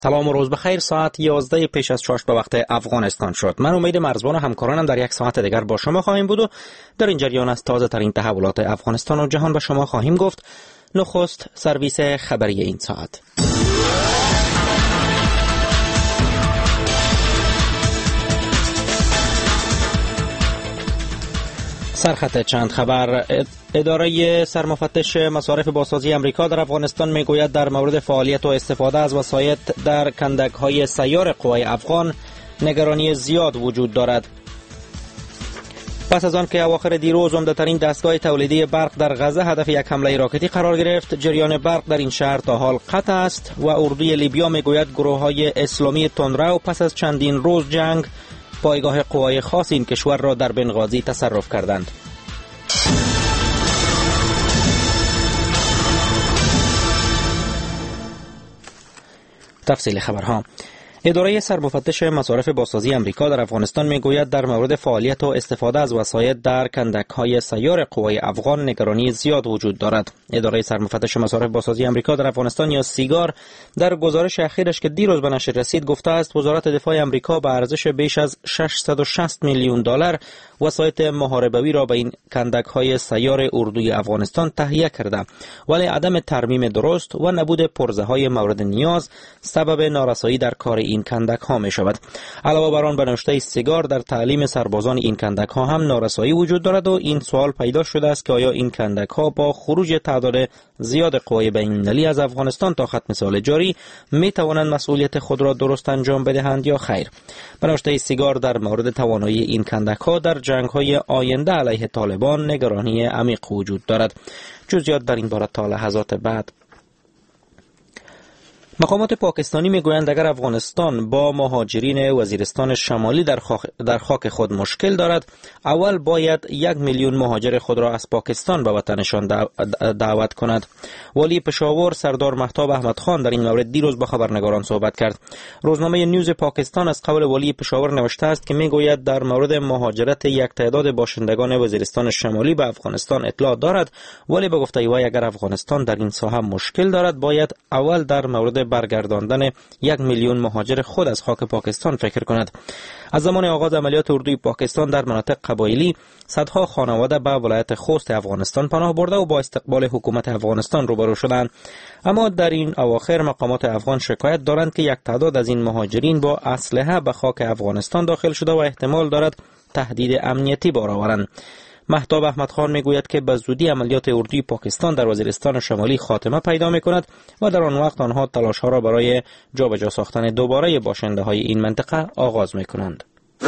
سلام و روز بخیر. ساعت 11 پیش از 6 به وقت افغانستان شد. من امید مرزبان و همکارانم در یک ساعت دیگر با شما خواهیم بود و در این جریان از تازه ترین تحولات افغانستان و جهان به شما خواهیم گفت. نخست سرویس خبری این ساعت. سرخط چند خبر. اداره سرمفتش مصارف بازسازی امریکا در افغانستان میگوید در مورد فعالیت و استفاده از وسایط در کندک‌های سیار قوای افغان نگرانی زیاد وجود دارد. پس از آن که اواخر دیروز عمده‌ترین دستگاه تولیدی برق در غزه هدف یک حمله راکتی قرار گرفت، جریان برق در این شهر تا حال قطع است و اردوی لیبیا میگوید گروه‌های اسلامی تندرو پس از چندین روز جنگ پایگاه قوای خاص این کشور را در بنغازی تصرف کردند. تفصیل خبرها. اداره سرمفتش مصارف بازسازی امریکا در افغانستان میگوید در مورد فعالیت و استفاده از وسایط در کندک‌های سیار قوای افغان نگرانی زیاد وجود دارد. اداره سرمفتش مصارف بازسازی امریکا در افغانستان یا سیگار در گزارش اخیرش که دیروز به نشر رسید گفته است وزارت دفاع امریکا به ارزش بیش از 660 میلیون دلار وسایط محاربوی را به این کندک‌های سیار اردوی افغانستان تهیه کرده، ولی عدم ترمیم درست و نبود پرزه‌های مورد نیاز سبب نارسایی در کار این کندک‌ها می شود. علاوه بر آن به نوشته سیگار در تعلیم سربازان این کندک‌ها هم نارسایی وجود دارد و این سوال پیدا شده است که آیا این کندک‌ها با خروج تعداد زیاد قوای بین‌المللی از افغانستان تا ختم سال جاری می توانند مسئولیت خود را درست انجام بدهند یا خیر. به نوشته سیگار در مورد توانایی این کندک‌ها در جنگ‌های آینده علیه طالبان نگرانی عمیق وجود دارد. جزئیات در این باره تا لحظات بعد. مقامات پاکستانی میگویند اگر افغانستان با مهاجرین وزیرستان شمالی در خاک خود مشکل دارد، اول باید 1 میلیون مهاجر خود را از پاکستان به وطنشان دعوت کند. والی پشاور سردار مهتاب احمد خان در این مورد دیروز با خبرنگاران صحبت کرد. روزنامه نیوز پاکستان از قول والی پشاور نوشته است که میگوید در مورد مهاجرت یک تعداد باشندگان وزیرستان شمالی به افغانستان اطلاع دارد، ولی به گفته وی اگر افغانستان در این ساحه مشکل دارد باید اول در مورد برگرداندن 1 میلیون مهاجر خود از خاک پاکستان فکر کند. از زمان آغاز عملیات اردوی پاکستان در مناطق قبایلی صدها خانواده به ولایت خوست افغانستان پناه برده و با استقبال حکومت افغانستان روبرو شدند. اما در این اواخر مقامات افغان شکایت دارند که یک تعداد از این مهاجرین با اسلحه به خاک افغانستان داخل شده و احتمال دارد تهدید امنیتی بار آورند. مهتاب احمد خان میگوید که به زودی عملیات اردوی پاکستان در وزیرستان شمالی خاتمه پیدا میکند و در آن وقت آنها تلاش‌ها را برای جابجا ساختن دوباره باشنده‌های این منطقه آغاز میکنند.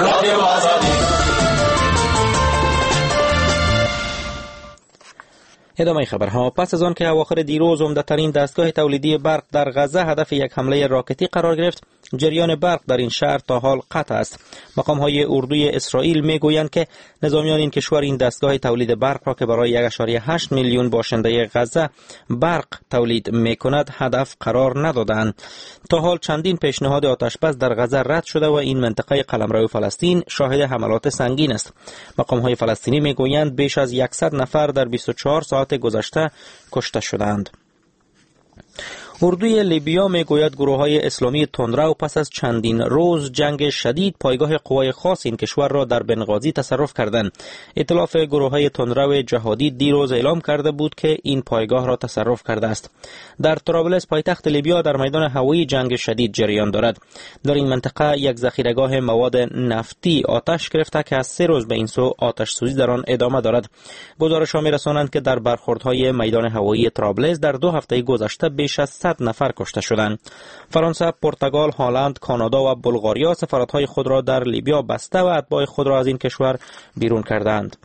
ادامه خبرها. پس از آن که اواخر دیروز عمده‌ترین دستگاه تولیدی برق در غزه هدف یک حمله راکتی قرار گرفت، جریان برق در این شهر تا حال قطع است. مقام‌های اردوی اسرائیل میگویند که نظامیان این کشور این دستگاه تولید برق را که برای 1.8 میلیون باشنده غزه برق تولید میکند هدف قرار ندادند. تا حال چندین پیشنهاد آتش‌بس در غزه رد شده و این منطقه قلمرو فلسطین شاهد حملات سنگین است. مقام‌های فلسطینی میگویند بیش از 100 نفر در 24 ساعت گذشته کشته شدند. اردوی لیبیا میگوید گروه‌های اسلامی تندرو پس از چندین روز جنگ شدید پایگاه قوای خاص این کشور را در بنغازی تصرف کردند. ائتلاف گروه‌های تندرو جهادی دیروز اعلام کرده بود که این پایگاه را تصرف کرده است. در طرابلس پایتخت لیبیا در میدان هوایی جنگ شدید جریان دارد. در این منطقه یک ذخیره‌گاه مواد نفتی آتش گرفته که از 3 روز به این سو آتش سوزی در آن ادامه دارد. گزارش‌ها می‌رسانند که در برخوردهای میدان هوایی طرابلس در 2 هفته گذشته بیش از 100 نفر کشته شدند. فرانسه، پرتغال، هلند، کانادا و بلغاریا سفارت‌های خود را در لیبیا بسته و اتباع خود را از این کشور بیرون کردند.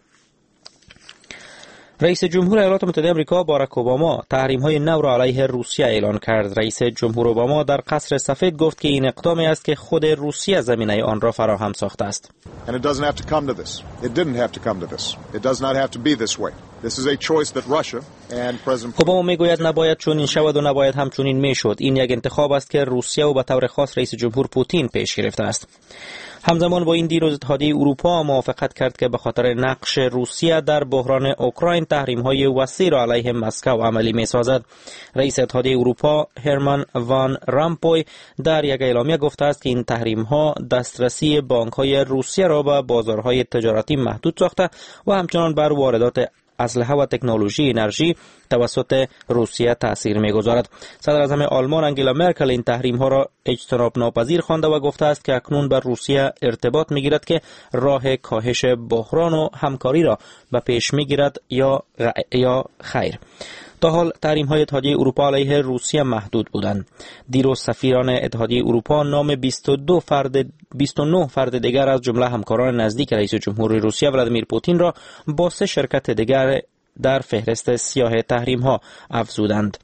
رئیس جمهور ایالات متحده آمریکا باراک اوباما تحریم‌های نو را علیه روسیه اعلان کرد. رئیس جمهور اوباما در قصر سفید گفت که این اقدامی است که خود روسیه زمینه آن را فراهم ساخته است. And it doesn't have to come to this. It didn't have to come to this. It does not have to be this way. اوباما میگوید نباید چنین شود و نباید همچنین میشد. این یک انتخاب است که روسیه و به طور خاص رئیس جمهور پوتین پیش گرفته است. همزمان با این دیروز اتحادیه اروپا موافقت کرد که به خاطر نقش روسیه در بحران اوکراین تحریم‌های وسیع را علیه مسکو عملی می‌سازد. رئیس اتحادیه اروپا هرمان وان رامپوی در یک اعلامیه گفته است که این تحریم‌ها دسترسی بانک‌های روسیه را به بازارهای تجارتی محدود ساخته و همچنان بر واردات اسلحه و تکنولوژی انرژی توسط روسیه تأثیر می‌گذارد. صدر اعظم آلمان انگلا مرکل این تحریم‌ها را اجتناب ناپذیر خوانده و گفته است که اکنون بر روسیه ارتباط می‌گیرد که راه کاهش بحران و همکاری را به پیش می‌گیرد یا خیر. تا حال تحریم‌های اتحادیه اروپا علیه روسیه محدود بودند. دیروز سفیران اتحادیه اروپا نام 29 فرد دیگر از جمله همکاران نزدیک رئیس جمهور روسیه ولادیمیر پوتین را با 3 شرکت دیگر در فهرست سیاه تحریم‌ها افزودند.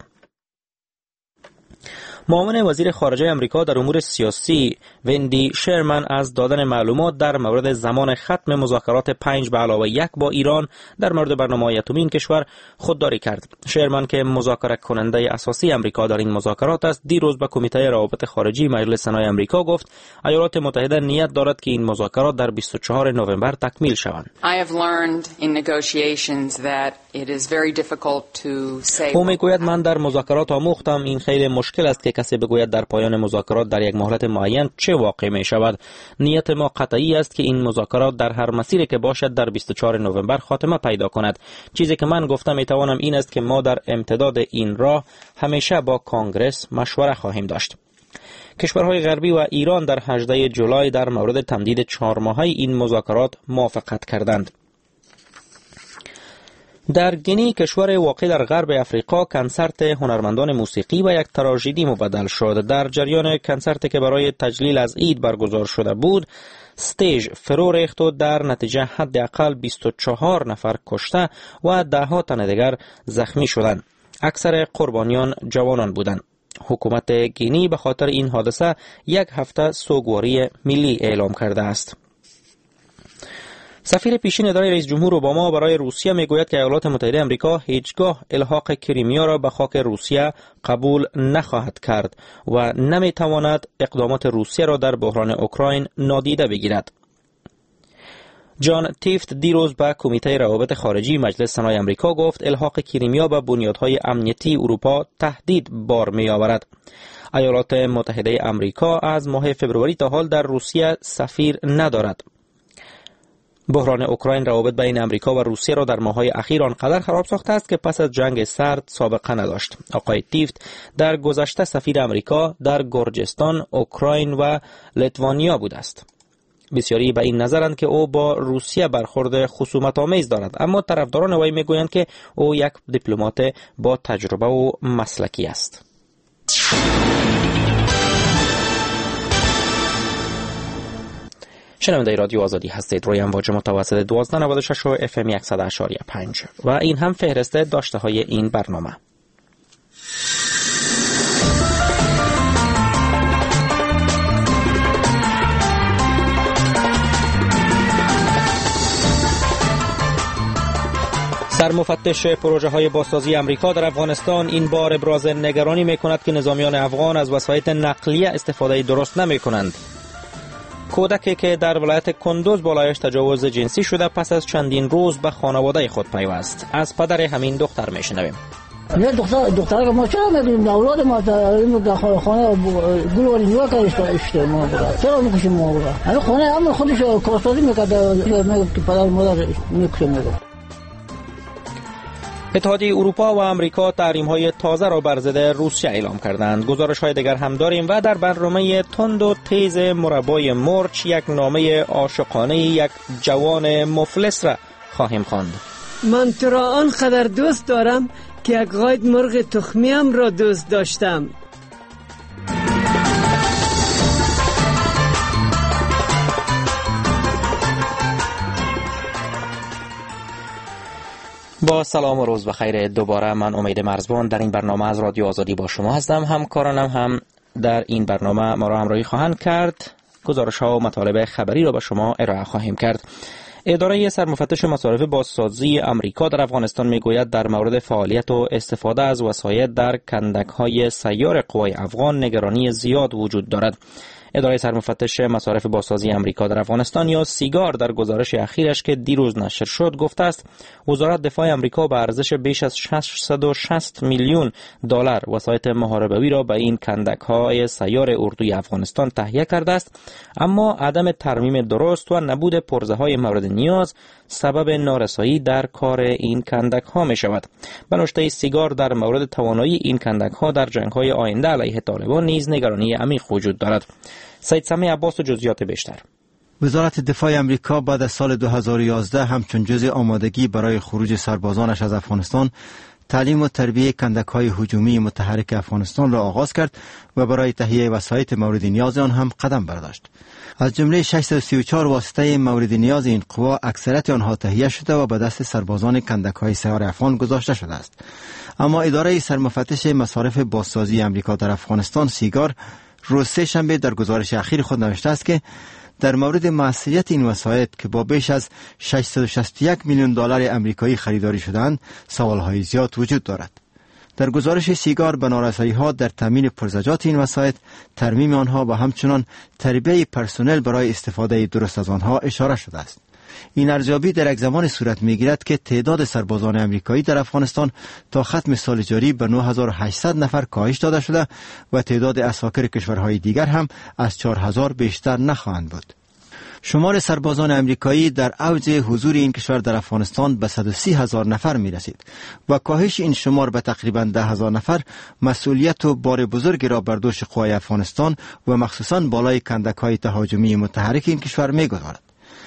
معاون وزیر خارجه امریکا در امور سیاسی وندی شرمن از دادن معلومات در مورد زمان ختم مذاکرات 5+1 با ایران در مورد برنامه‌های اتمی این کشور خودداری کرد. شرمن که مذاکره کننده اساسی امریکا در این مذاکرات است، دیروز به کمیته روابط خارجی مجلس سنای امریکا گفت ایالات متحده نیت دارد که این مذاکرات در 24 نوامبر تکمیل شوند. او میگوید من در مذاکرات آموختم این خیلی مشکل است که کسی بگوید در پایان مذاکرات در یک مهلت معین چه واقع می شود. نیت ما قطعی است که این مذاکرات در هر مسیری که باشد در 24 نوامبر خاتمه پیدا کند. چیزی که من گفتم می توانم این است که ما در امتداد این راه همیشه با کانگرس مشوره خواهیم داشت. کشورهای غربی و ایران در 18 جولای در مورد تمدید 4 ماهه این مذاکرات موافقت کردند. در گینی، کشور واقع در غرب افریقا، کنسرت هنرمندان موسیقی و یک تراژدی مبدل شد. در جریان کنسرتی که برای تجلیل از عید برگزار شده بود، استیج فرو ریخت و در نتیجه حداقل 24 نفر کشته و 10 تن دیگر زخمی شدند. اکثر قربانیان جوانان بودند. حکومت گینی به خاطر این حادثه 1 هفته سوگواری ملی اعلام کرده است. سفیر پیشین اداره رئیس جمهور اوباما برای روسیه میگوید که ایالات متحده آمریکا هیچگاه الحاق کریمیا را به خاک روسیه قبول نخواهد کرد و نمیتواند اقدامات روسیه را در بحران اوکراین نادیده بگیرد. جان تیفت دیروز به کمیته روابط خارجی مجلس سنای آمریکا گفت الحاق کریمیا به بنیادهای امنیتی اروپا تهدید بار میآورد. ایالات متحده آمریکا از ماه فوریه تا حال در روسیه سفیر ندارد. بحران اوکراین روابط بین امریکا و روسیه را در ماه‌های اخیر آنقدر خراب ساخته است که پس از جنگ سرد سابقه نداشت. آقای تیفت در گذشته سفیر امریکا در گرجستان، اوکراین و لیتوانیا بوده است. بسیاری به این نظرند که او با روسیه برخورد خصومت‌آمیز دارد، اما طرفداران وی میگویند که او یک دیپلمات با تجربه و مسلکی است. شنونده رادیو آزادی هستید. روی امواج متوسط 1296 و FM 100.5 و این هم فهرست داشته های این برنامه. سرمفتش پروژه های بازسازی امریکا در افغانستان این بار ابراز نگرانی می کند که نظامیان افغان از وسایط نقلیه استفاده درست نمی کنند. کودکی که در ولایت کندوز بالایش تجاوز جنسی شده پس از چندین روز به خانواده خود پیوست. از پدر همین دختر میشنویم. نه دختر ما چرا میگیم اولاد ما در خانه گلوری نوا کردشته ما برا چرا میکشیم ما برا همین خانه هم خودش کارسازی میکرد میگه که پدر مادر میکشه میگه. اتحادیه اروپا و امریکا تحریم‌های تازه را بر ضد روسیه اعلام کردند. گزارش‌های دیگر هم داریم و در برنامه تند و تیز مربای مرچ یک نامه عاشقانه یک جوان مفلس را خواهیم خواند. من تو را آنقدر دوست دارم که یک قاید مرغ تخمیم را دوست داشتم. با سلام و روز بخیر. دوباره من امید مرزبان در این برنامه از رادیو آزادی با شما هستم. همکارانم هم در این برنامه ما را همراهی خواهند کرد. گزارش ها و مطالب خبری را به شما ارائه خواهیم کرد. اداره سرمفتش مصارف بازسازی امریکا در افغانستان میگوید در مورد فعالیت و استفاده از وسایط در کندک‌های سیار قوای افغان نگرانی زیاد وجود دارد. اداره سرمفتش مصارف بازسازی امریکا در افغانستان یا سیگار در گزارش اخیرش که دیروز نشر شد گفته است وزارت دفاع امریکا به ارزش بیش از 660 میلیون دلار وسایط محاربوی را به این کندک‌های سیار اردوی افغانستان تهیه کرده است، اما عدم ترمیم درست و نبود پرزه‌های مورد نیاز سبب نارسایی در کار این کندک‌ها می شود. به نشته سیگار در مورد توانایی این کندک‌ها در جنگ‌های آینده علیه طالبان نیز نگرانی عمیق وجود دارد. سید سمیع عباس و جزئیات بیشتر. وزارت دفاع امریکا بعد از سال 2011 همچون جزء آمادگی برای خروج سربازانش از افغانستان تعلیم و تربیه کندک‌های هجومی متحرک افغانستان را آغاز کرد و برای تهیه وسایط مورد نیاز آن هم قدم برداشت. از جمله 634 واسطه مورد نیاز این قوا اکثریت آنها تهیه شده و به دست سربازان کندک‌های سیار افغان گذاشته شده است. اما اداره سرمفتش مصارف بازسازی امریکا در افغانستان سیگار روز سه‌شنبه در گزارش اخیر خود نوشته است که در مورد موثریت این وسایط که با بیش از 661 میلیون دلار امریکایی خریداری شدند سوالهای زیاد وجود دارد. در گزارش سیگار به نارسایی‌ها در تامین پرزجات این وسایط، ترمیم آنها و همچنان تربیت پرسنل برای استفاده درست از آنها اشاره شده است. این ارزیابی در یک زمان صورت می‌گیرد که تعداد سربازان امریکایی در افغانستان تا ختم سال جاری به 9800 نفر کاهش داده شده و تعداد اساکر کشورهای دیگر هم از 4000 بیشتر نخواهند بود. شمار سربازان امریکایی در اوج حضور این کشور در افغانستان به 130,000 نفر می رسید و کاهش این شمار به تقریباً 10,000 نفر مسئولیت و بار بزرگی را بر دوش قوای افغانستان و مخصوصاً بالای کندک‌های تهاجمی متحرک این کشور می گذارد.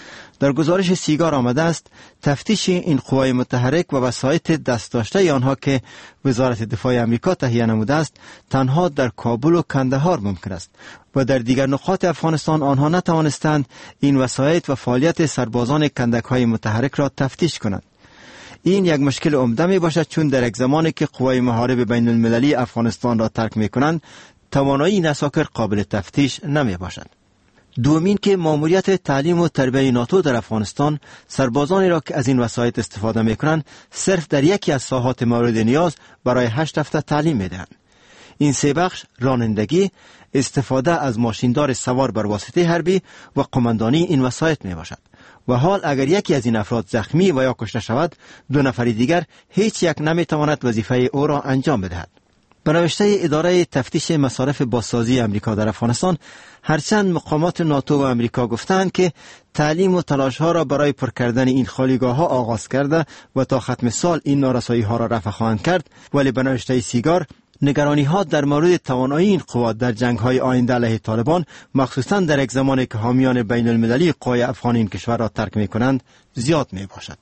در گزارش سیگار آمده است تفتیش این قوای متحرک و وسایط دست داشته آنها که وزارت دفاع امریکا تهیه نموده است تنها در کابل و کندهار ممکن است و در دیگر نقاط افغانستان آنها نتوانستند این وسایط و فعالیت سربازان کندک‌های متحرک را تفتیش کنند. این یک مشکل عمده می باشد چون در یک زمانی که قوای محارب بین المللی افغانستان را ترک می کنند توانایی این اساکر قابل تفتیش نمی باشد. دومین که ماموریت تعلیم و تربیت ناتو در افغانستان سربازانی را که از این وسایط استفاده می‌کنند صرف در یکی از ساحات مورد نیاز برای 8 هفته تعلیم می‌دهند. این سه بخش رانندگی، استفاده از ماشیندار سوار بر واسطه حربی و قماندانی این وسایط میباشد. و حال اگر یکی از این افراد زخمی و یا کشته شود 2 نفر دیگر هیچ یک نمیتواند وظیفه او را انجام بدهد. به نوشته اداره تفتیش مصارف بازسازی امریکا در افغانستان، هرچند مقامات ناتو و امریکا گفتند که تعلیم و تلاش‌ها را برای پر کردن این خالیگاه‌ها آغاز کرده و تا ختم سال این نارسایی‌ها را رفع خواهند کرد، ولی به نوشته سیگار نگرانی‌ها در مورد توانایی این قوات در جنگ‌های آینده علیه طالبان، مخصوصاً در یک زمانی که حامیان بین المللی قوای افغان این کشور را ترک می‌کنند، زیاد می‌باشد.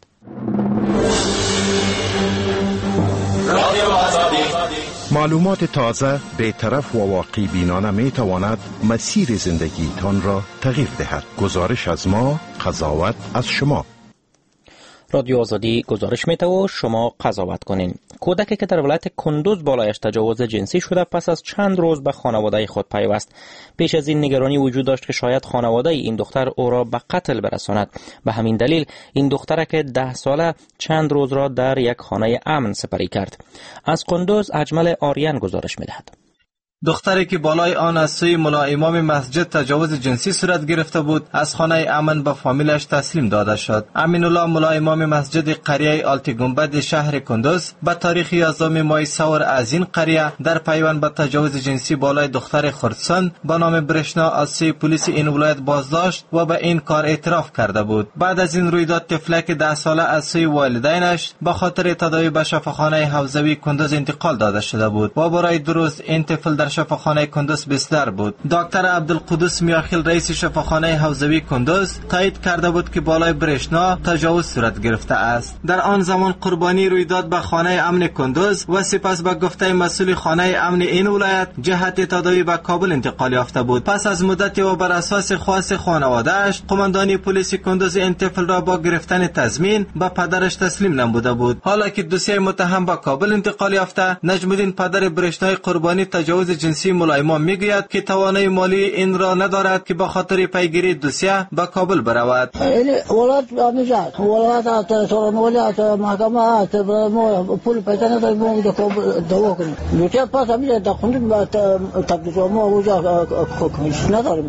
معلومات تازه، بی‌طرف و واقعی بینانه می تواند مسیر زندگی تان را تغییر دهد. گزارش از ما، قضاوت از شما. رادیو آزادی گزارش می‌ده و شما قضاوت کنین. کودکی که در ولایت کندوز بالایش تجاوز جنسی شده پس از چند روز به خانواده خود پیوست. پیش از این نگرانی وجود داشت که شاید خانواده این دختر او را به قتل برساند. به همین دلیل این دختر که 10 ساله چند روز را در یک خانه امن سپری کرد. از کندوز اجمل آریان گزارش می‌دهد. دختری که بالای آن از سوی ملا امام مسجد تجاوز جنسی صورت گرفته بود از خانه امن به فامیلش تسلیم داده شد. امین الله ملا امام مسجد قریه آلتی گنبد شهر کندوز به تاریخ 11 ماه سور از این قریه در پیوند به تجاوز جنسی بالای دختر خردسان به نام برشنا از سوی پلیس این ولایت بازداشت و به این کار اعتراف کرده بود. بعد از این رویداد طفلک 10 ساله از سوی والدینش به خاطر تداوی به شفاخانه حوزوی کندوز انتقال داده شده بود و برای درست این طفل در شفاخانه کندوز بستر بود. دکتر عبدالقدوس میاخیل رئیس شفاخانه حوزوی کندوز تایید کرده بود که بالای برشنا تجاوز صورت گرفته است. در آن زمان قربانی رویداد به خانه امن کندوز و سپس به گفته مسئول خانه امن این ولایت جهت تداوی به کابل انتقال یافته بود. پس از مدتی و بر اساس خواست خانواده‌اش قماندانی پلیس کندوز این طفل را با گرفتن تضمین به پدرش تسلیم نموده بود. حالا که دوسیه متهم به کابل انتقال یافته، نجم الدین پدر برشنای قربانی تجاوز جنسی ملایما میگوید که توانایی مالی این را ندارد که به خاطر پیگیری دوسیه به کابل برود. این ولایت میزد ولایت تورانولی محکمه پول پیدا نداریم ما دعوا کنیم. دوسیه پس همین دخوندیم تبدیل ما اوجا نداریم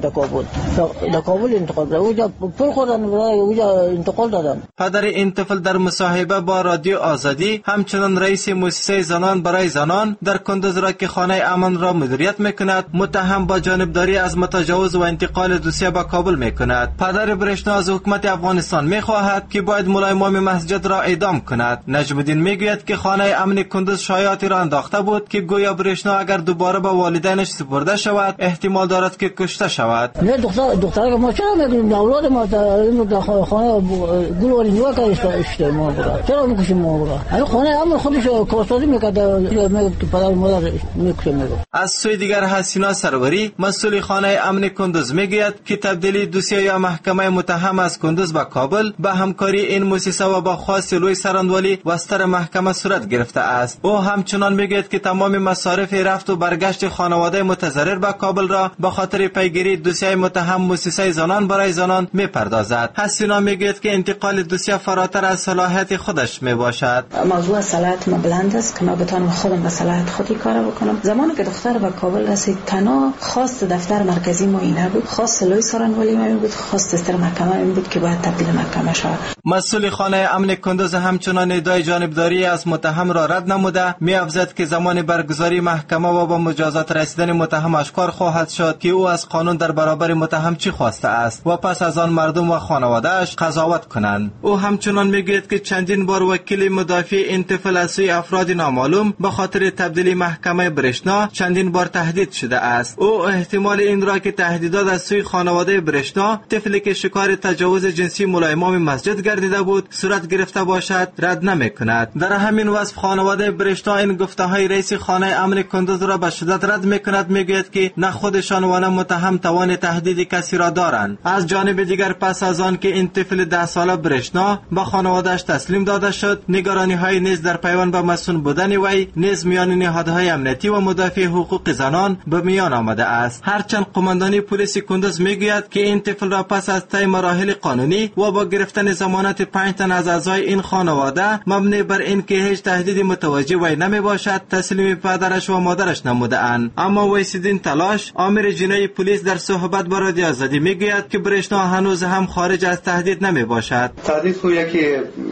در کابل انتقال دادم. اوجا پول خودم اوجا انتقال دادم. پدر این طفل در مصاحبه با رادیو آزادی همچنان رئیس مؤسسه زنان برای زنان در کندوز را که خانه امن را مدیریت میکند متهم با جانبداری از تجاوز و انتقال دوسیه به کابل میکند. پدر برشنا از حکومت افغانستان میخواهد که باید مولای امام مسجد را اعدام کند. نجم الدین میگوید که خانه امن کندوز شایعاتی را انداخته بود که گویا برشنا اگر دوباره به والدینش سپرده شود احتمال دارد که کشته شود. نه دختر ما چرا میگیم اولاد ما در خانه گل و نیوا کاشته ما برا چرا میکشیم ما برا این خانه امن خودش کارسازی میکرده میگه که پدر مادر میکشه. از سوی دیگر حسینا سروری مسئول خانه امن کندوز میگوید که تبدیلی دوسیه یا محکمه متهم از کندوز به کابل به همکاری این مؤسسه و با خواست لوی سرانوالی وستر محکمه صورت گرفته است. او همچنان میگوید که تمام مصارف رفت و برگشت خانواده متضرر به کابل را به خاطر پیگیری دوسیه متهم مؤسسه زنان برای زنان میپردازد. حسینا میگوید که انتقال دوسیه فراتر از صلاحیت خودش میباشد. موضوع صلاحیت ما بلند است که ما بتوانم خودم به صلاحیت خودی کار بکنم. زمانی که دختر به کابل رسید تنها خواست دفتر مرکزی ما اینه بود، خواست لوی سرانوالی ما بود، خواست استر محکمه این بود که باید تبدیل محکمه شود. مسئول خانه امن کندوز همچنان ادعای جانبداری از متهم را رد نموده می‌افزاید که زمان برگزاری محکمه و با مجازات رسیدن متهم آشکار خواهد شد که او از قانون در برابر متهم چی خواسته است و پس از آن مردم و خانواده‌اش قضاوت کنند. او همچنان میگوید که چندین بار وکیل مدافع این طفل از سوی افراد نامعلوم به خاطر تبدیل محکمه برشنا چندین بار تهدید شده است. او احتمال این را که تهدیدات از سوی خانواده برشنا طفلی که شکار تجاوز جنسی مولای امام مسجد گردیده بود صورت گرفته باشد رد نمی‌کند. در همین وصف خانواده برشنا این گفته‌های رئیس خانه امن کندوز را به شدت رد می‌کند. میگوید که نه خودشان و نه متهم توان تهدید کسی را دارند. از جانب دیگر پس از آن که این طفل 10 ساله برشنا به خانواده‌اش تسلیم داده شد نگرانی‌های نیز در پیوند به مسئول بودن وی نیز میان نهادهای امنیتی و مدافع حقوق زنان به میان آمده است. هرچند قماندانی پلیس کندوز میگوید که این طفل را پس از طی مراحل قانونی و با گرفتن ضمانت 5 تن از اعضای این خانواده مبنی بر اینکه هیچ تهدیدی متوجه وی نمی باشد تسلیم پدرش و مادرش نموده اند. اما ویسیدین تلاش آمر جنایی پلیس در صحبت با رادیو آزادی میگوید که برشنا هنوز هم خارج از تهدید نمی باشد. تهدید کو یکی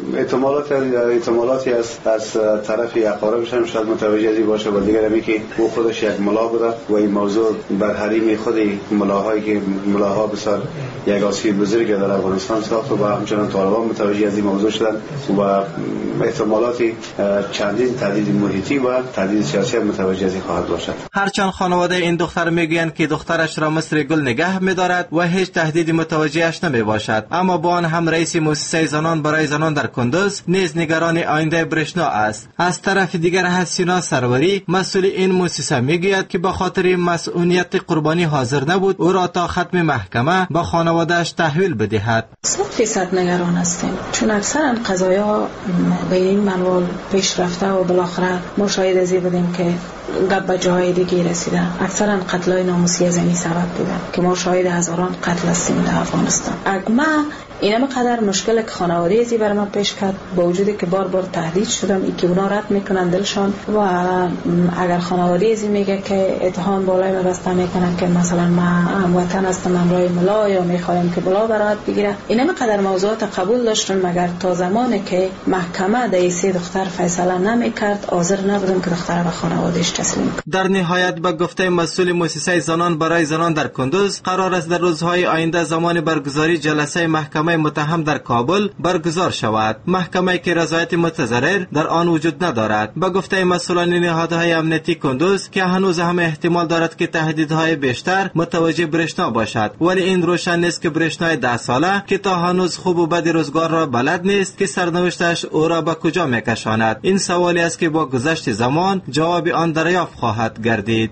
احتمالاتی از طرف اقاربش هم شاید متوجه ازی باشه و دیگر همی که او خودش یک ملا بوده و این موضوع بر حریم خود ملاهایی که ملاها بسیار یک آسیب بزرگ در افغانستان ساخت و همچنان طالبان متوجه از این موضوع شدن و احتمالاتی چندین تهدید محیطی و تهدید سیاسی متوجه ازی خواهد باشد. هرچند خانواده این دختر میگویند که دخترش را مثل گل نگه می‌دارد و هیچ تهدیدی متوجهش نمی باشد، اما با آن هم رئیس مؤسسه زنان برای زنان در کندوز نیز نگران آینده برشنا است. از طرف دیگر حسینا سروری مسئول این مؤسسه میگوید که به خاطر مسئولیت قربانی حاضر نبود او را تا ختم محکمه با خانواده‌اش تحویل بدهد. 100% نگران هستیم چون اکثرا قضایا به این منوال پیش رفته و بالاخره ما شاهد ازی بودیم که گپ به جای دیگه رسیده. اکثرا قتلای ناموسی از این سبب بودن که ما شاهد هزاران قتل هستیم در افغانستان. اگه اینم قدر مشکل که خانواده ازی بر من پیش کرد با وجودی که بار بار تهدید شدم ای که اونا رد میکنن دلشان و اگر خانواده ازی میگه که اتهام بالای ما بسته میکنن که مثلا ما هموطن هستم امرای ملا یا میخوایم که بلا برات بگیره اینم قدر موضوعات قبول داشتن مگر تا زمانی که محکمه در سه دختر فیصله نمیکرد حاضر نبودم که دختر به خانوادهش تسلیم کنم. در نهایت به گفته مسئول مؤسسه زنان برای زنان در کندوز قرار است در روزهای آینده زمان برگزاری جلسه محکمه متهم در کابل برگزار شود. محکمه که رضایت متضرر در آن وجود ندارد. به گفته مسئولان نهادهای امنیتی کندوز که هنوز هم احتمال دارد که تهدیدهای بیشتر متوجه برشنا باشد، ولی این روشن نیست که برشنای 10 ساله که تا هنوز خوب و بد روزگار را بلد نیست که سرنوشتش او را به کجا میکشاند. این سوالی است که با گذشت زمان جواب آن دریافت خواهد گردید.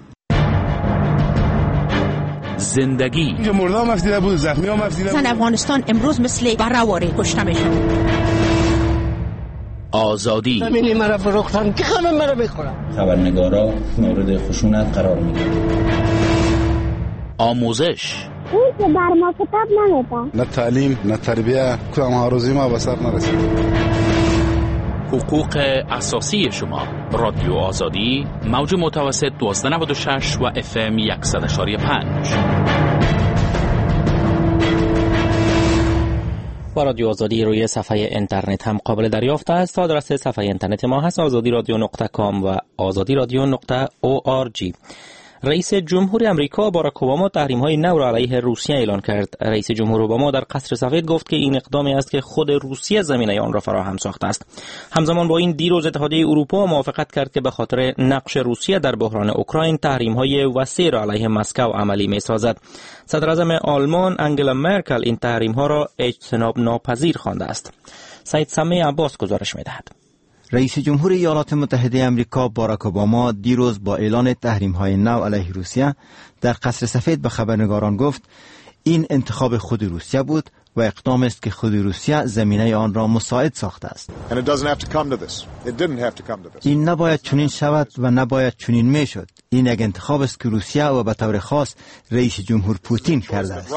زندگی اینجا مردم مفیده بود، زخمی هم مفیده بود. افغانستان امروز مثل برهواره کشته میشن. آزادی. زمینی مرا فروختن که همه مرا بخورن. خبرنگارا مورد خشونت قرار میدن. آموزش. این که بر ما کتاب نمیدن. نه تعلیم نه تربیه، کدام هاروزی ما به سر نرسید. حقوق اساسی شما. رادیو آزادی، موج متوسط 1296 و FM 100.5. و رادیو آزادی روی صفحه اینترنت هم قابل دریافت است. آدرس صفحه اینترنت ما هست azadiradio.com و azadiradio.org. رئیس جمهور امریکا باراک اوباما تحریم‌های نو را علیه روسیه اعلان کرد. رئیس جمهور اوباما در قصر سفید گفت که این اقدامی است که خود روسیه زمینه آن را فراهم ساخته است. همزمان با این دیروز اتحادیه اروپا موافقت کرد که به خاطر نقش روسیه در بحران اوکراین تحریم‌های وسیع را علیه مسکو عملی می‌سازد. صدر اعظم آلمان انگلا مرکل این تحریم‌ها را اجتناب ناپذیر خوانده است. سعید سمی عباس گزارش می‌دهد. رئیس جمهور ایالات متحده آمریکا باراک اوباما دیروز با اعلان تحریم‌های نو علیه روسیه در قصر سفید به خبرنگاران گفت این انتخاب خود روسیه بود و اقدام است که خود روسیه زمینه آن را مساعد ساخته است. این نباید چنین شود و نباید چنین میشد. این یک انتخاب است که روسیه و به طور خاص رئیس جمهور پوتین کرده است.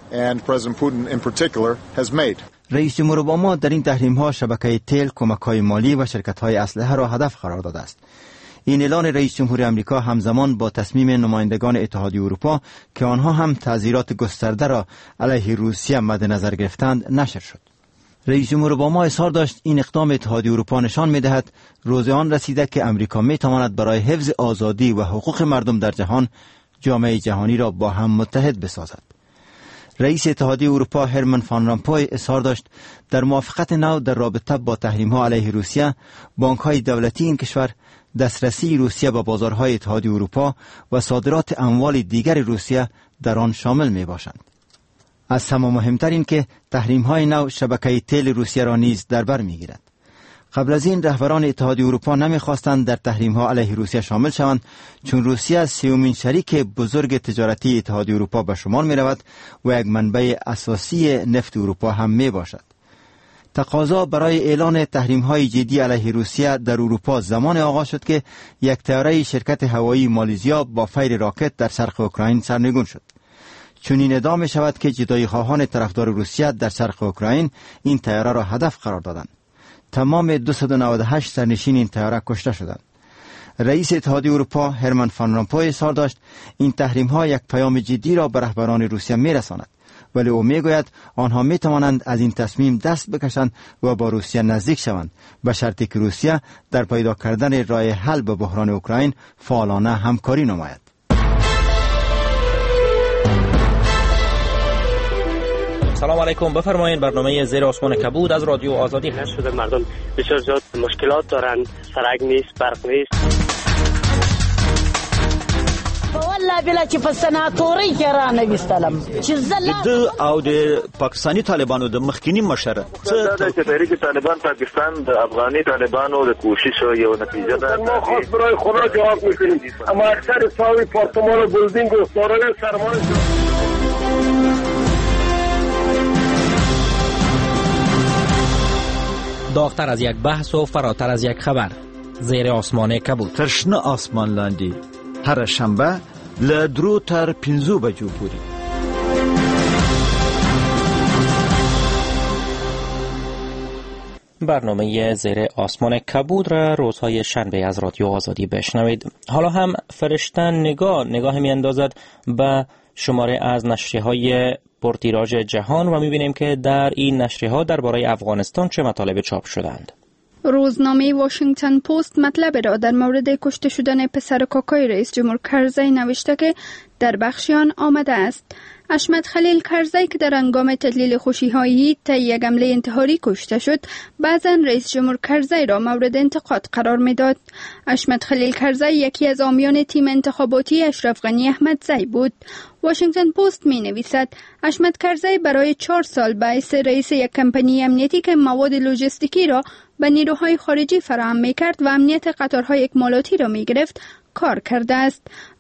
رئیس جمهور اوباما در این تحریم‌ها شبکه تیل، کمک‌های مالی و شرکت‌های اسلحه را هدف قرار داده است. این اعلان رئیس جمهور آمریکا همزمان با تصمیم نمایندگان اتحادیه اروپا که آنها هم تعزیرات گسترده را علیه روسیه مد نظر گرفتند نشر شد. رئیس جمهور اوباما اظهار داشت این اقدام اتحادیه اروپا نشان می‌دهد روز آن رسیده که آمریکا می‌تواند برای حفظ آزادی و حقوق مردم در جهان جامعه جهانی را با هم متحد بسازد. رئیس اتحادیه اروپا هرمن فان رامپوی اظهار داشت در موافقت نو در رابطه با تحریم‌ها علیه روسیه، بانک‌های دولتی این کشور دسترسی روسیه به بازارهای اتحادیه اروپا و صادرات اموال دیگر روسیه در آن شامل می‌باشند. از همه مهمتر این که تحریم‌های نو شبکه تیل روسیه را نیز در بر می‌گیرد. قبل از این رهبران اتحادیه اروپا نمی‌خواستند در تحریم‌ها علیه روسیه شامل شوند چون روسیه سومین شریک بزرگ تجارتی اتحادیه اروپا به شمار می‌رود و یک منبع اساسی نفت اروپا هم می‌باشد. تقاضا برای اعلان تحریم‌های جدی علیه روسیه در اروپا زمان آغاز شد که یک طیاره شرکت هوایی مالزیا با فیر راکت در شرق اوکراین سرنگون شد. چون این ادعا می‌شود که جدایی خواهان طرفدار روسیه در شرق اوکراین این طیاره را هدف قرار دادند. تمام 298 سرنشین این طیاره کشته شدند. رئیس اتحادیه اروپا هرمن فان رامپوی اظهار داشت این تحریم‌ها یک پیام جدی را به رهبران روسیه می‌رساند، ولی او می‌گوید آنها می‌توانند از این تصمیم دست بکشند و با روسیه نزدیک شوند به شرطی که روسیه در پیدا کردن راه حل به بحران اوکراین فعالانه همکاری نماید. سلام علیکم، بفرمایید. برنامه زیر آسمان کبود از رادیو آزادی هست. شده مردم بسیار زیاد مشکلات دارن، سرک نیست، برق نیست. والله بلا چې په سناتوري کې را نویستلم چې د او د پاکستاني طالبانو د مخکینی مشره چې تحریک طالبان پاکستان د افغاني طالبانو د کوشش یو نتیجه ده. ما خاص برای خدا جواب میکنیم، اما اکثر ساوی پارتمان و بلدینگ و سارانه سرمایه داغتر از یک بحث و فراتر از یک خبر. زیر آسمان کبود. ترشنه آسمان لاندی هر شنبه له 2 تر 5 بجو پورې. برنامه زیر آسمان کبود را روزهای شنبه از رادیو آزادی بشنوید. حالا هم فرشتن نگاه می اندازد به شماره از نشریه‌های پرتیراژ جهان و می‌بینیم که در این نشریه‌ها درباره افغانستان چه مطالب چاپ شدند. روزنامه واشنگتن پست مطلب را در مورد کشته شدن پسر کاکای رئیس جمهور کرزی نوشته که در بخشی آن آمده است: حشمت خلیل کرزی که در هنگام تدلیل خوشی‌هایی طی یک حمله انتحاری کشته شد، بعضاً رئیس جمهور کرزی را مورد انتقاد قرار می‌داد. حشمت خلیل کرزی یکی از حامیان تیم انتخاباتی اشرف غنی احمدزی بود. واشنگتن پست می‌نویسد حشمت کرزی برای 4 سال باعث رئیس یک کمپانی امنیتی که مواد لوجستیکی را به نیروهای خارجی فراهم می‌کرد و امنیت قطارهای اکمالاتی را می‌گرفت کار کرده است.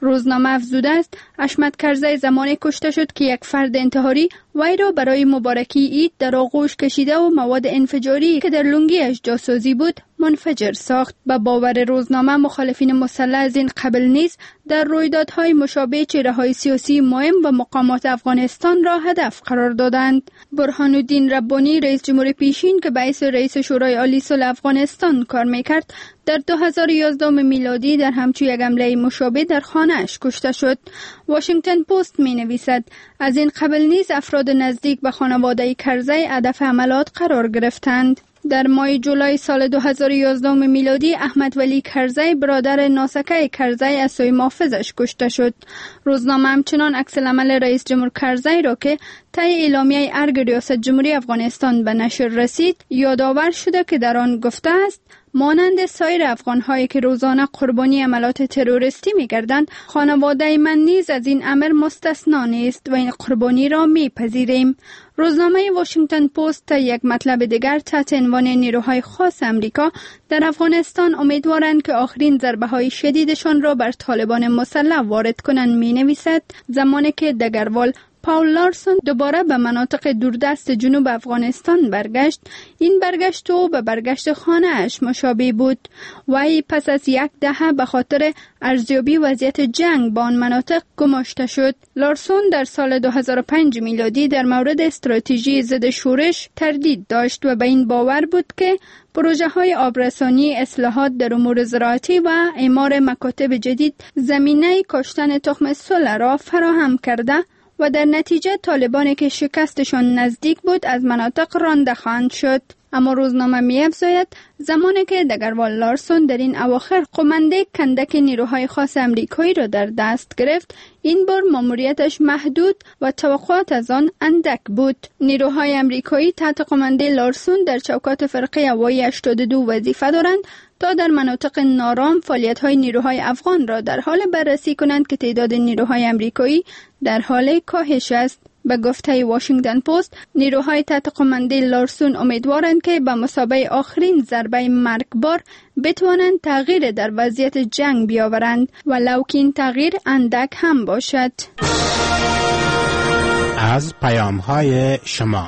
روزنامه افزوده است حشمت کرزی زمانی کشته شد که یک فرد انتحاری وی را برای مبارکی عید در آغوش کشیده و مواد انفجاری که در لنگیش جاسازی بود منفجر ساخت. به باور روزنامه مخالفین مسلح از این قبل نیز در رویدادهای مشابه چهره‌های سیاسی مهم و مقامات افغانستان را هدف قرار دادند. برهان الدین ربانی رئیس جمهور پیشین که به حیث رئیس شورای عالی صلح افغانستان کار میکرد در 2011 میلادی در همچون یک حمله مشابه در خانه‌اش کشته شد. واشنگتن پست می نویسد از این قبل نیز افراد نزدیک به خانواده کرزی هدف حملات قرار گرفتند. در ماه جولای سال 2011 میلادی احمد ولی کرزی برادر ناسکه کرزی از سوی محافظش کشته شد. روزنامه همچنان عکس العمل رئیس جمهور کرزی را که طی اعلامیه ارگ ریاست جمهوری افغانستان به نشر رسید یادآور شده که در آن گفته است مانند سایر افغان‌هایی که روزانه قربانی عملات تروریستی می‌گردند، خانواده من نیز از این امر مستثنا نیست و این قربانی را می‌پذیریم. روزنامه واشنگتن پست یک مطلب دیگر تحت عنوان نیروهای خاص امریکا در افغانستان امیدوارند که آخرین ضربه‌های شدیدشان را بر طالبان مسلح وارد کنند می‌نویسد، زمانی که دگروال پاول لارسون دوباره به مناطق دوردست جنوب افغانستان برگشت. این برگشت او به برگشت خانه‌اش مشابه بود. وی پس از یک دهه به خاطر ارزیابی وضعیت جنگ با آن مناطق گماشته شد. لارسون در سال 2005 میلادی در مورد استراتژی ضد شورش تردید داشت و به این باور بود که پروژه‌های آبرسانی، اصلاحات در امور زراعتی و اعمار مکاتب جدید زمینه کاشتن تخم صلح را فراهم کرده و در نتیجه طالبانی که شکستشان نزدیک بود از مناطق رانده خواهند شد. اما روزنامه می‌افزاید زمانی که دگروال لارسون در این اواخر قمانده کندک نیروهای خاص امریکایی را در دست گرفت، این بار ماموریتش محدود و توقعات از آن اندک بود. نیروهای امریکایی تحت قمانده لارسون در چوکات فرقه هوایی 82 وظیفه دارند تا در مناطق نارام فعالیت‌های نیروهای افغان را در حال بررسی کنند که تعداد نیروهای امریکایی در حال کاهش است. به گفته واشنگتن پست، نیروهای تحت قمانده لارسون امیدوارند که به مثابه آخرین ضربه مرگبار بتوانند تغییر در وضعیت جنگ بیاورند ولو که این تغییر اندک هم باشد. از پیام‌های شما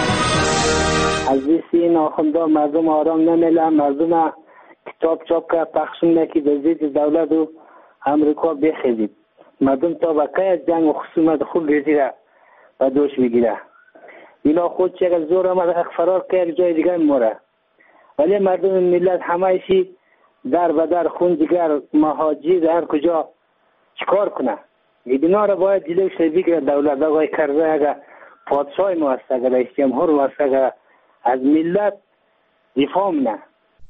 عزیزی ناخونده مردم آرام نمیله، مردم کتاب چاپ که پخشون نکی در زید دولت و امریکا بخیزید، مردم تا بقیه جنگ و خصومت خود گزیره و دوش بگیره. اینا خود چقدر زور آمد فرار که یک جای دیگر موره، ولی مردم ملت همهشی در بدر خون دیگر مهاجر هر کجا چیکار کنه؟ اینا را باید جلوش بگیره دولت. آقای کرزی اگر پادشاه ما است، اگر رئیس جمهور ما است، اگر از ملت دفاع منه.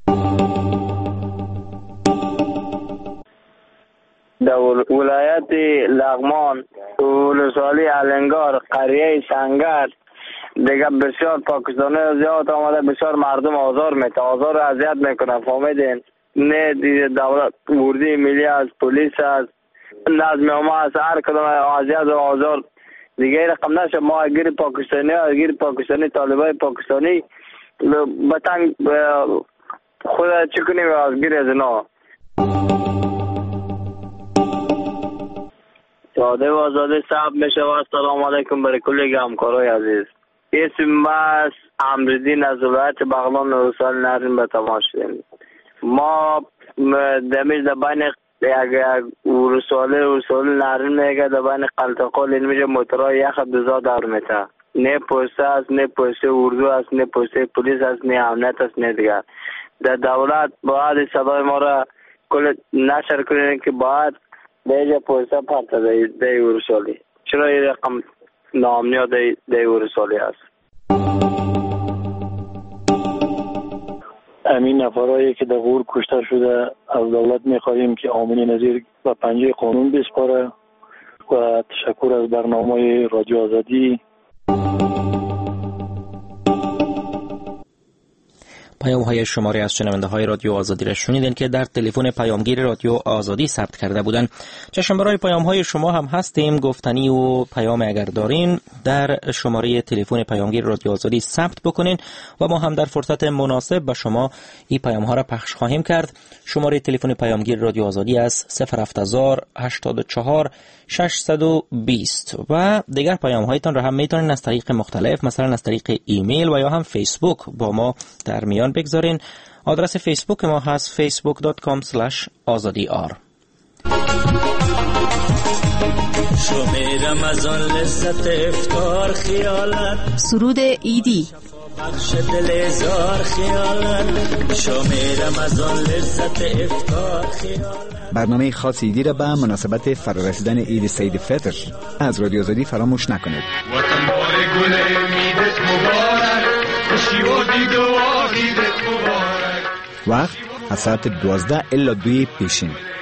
در ولایت لغمان، ولسوالی علنگار، قریه سنگر دیگه بسیار پاکستانی زیاد آمده، بسیار مردم آزار میته، آزار و اذیت میکنه. فهمیدین؟ نه دیگه دولت گردی ملی از پلیس از نظم عامه از هر کدام اذیت و آزار دیگه رقم نشه. ما گیر پاکستانی طالبای پاکستانی بتنگ خود چی کنیم از گیر از اینا. ساده و آزاده صاحب میشه و سلام علیکم برای کلی همکارای عزیز. اسم ما امردین از ولایت بغلان رسال نرین به تماس شدیم. ما دمیز در بین رسال نرین میگه در بین قلتقال این میشه موترهای یخ دوزا دور میته. نه پوسته است، نه پوسته اردو است، نه پوسته پلیس است، نه امنیت است، نه دیگر. در دولت باید صدای ما را کل نشر کنید که باید دیگه پوسته پرتا دی ورسالی. چرا این رقم نامنیا دی ورسالی است؟ امین نفرایی که در غور کشته شده از دولت میخواهیم که آمین نظیر و پنجه قانون بسپاره و تشکر از برنامه رادیو آزادی. پیام های شماره از شنونده های رادیو آزادی را شنیدین که در تلفن پیامگیر رادیو آزادی ثبت کرده بودن. چشم برای پیام های شما هم هستیم. گفتنی و پیام اگر دارین در شماره تلفن پیامگیر رادیو آزادی ثبت بکنین و ما هم در فرصت مناسب به شما این پیام ها را پخش خواهیم کرد. شماره تلفن پیامگیر رادیو آزادی از 08084 620 و دیگر پیام هایتان را هم میتونین از طریق مختلف، مثلا از طریق ایمیل و یا هم فیسبوک با ما در میان بگذارین. آدرس فیسبوک ما هست facebook.com/azadi.ar. شمیرم از آن لذت افطار خیالت، سرود ایدی بخش دل زار خیالت، شمیرم از آن لذت افطار خیالت. برنامه خاص ایدی را به مناسبت فرارسیدن عید سید فطر از رادیو آزادی فراموش نکنید. وطن بار گل میدت مبارک، خوشی و دید و آدیدت مبارک. وقت از ساعت 12 الی 2 پیشین.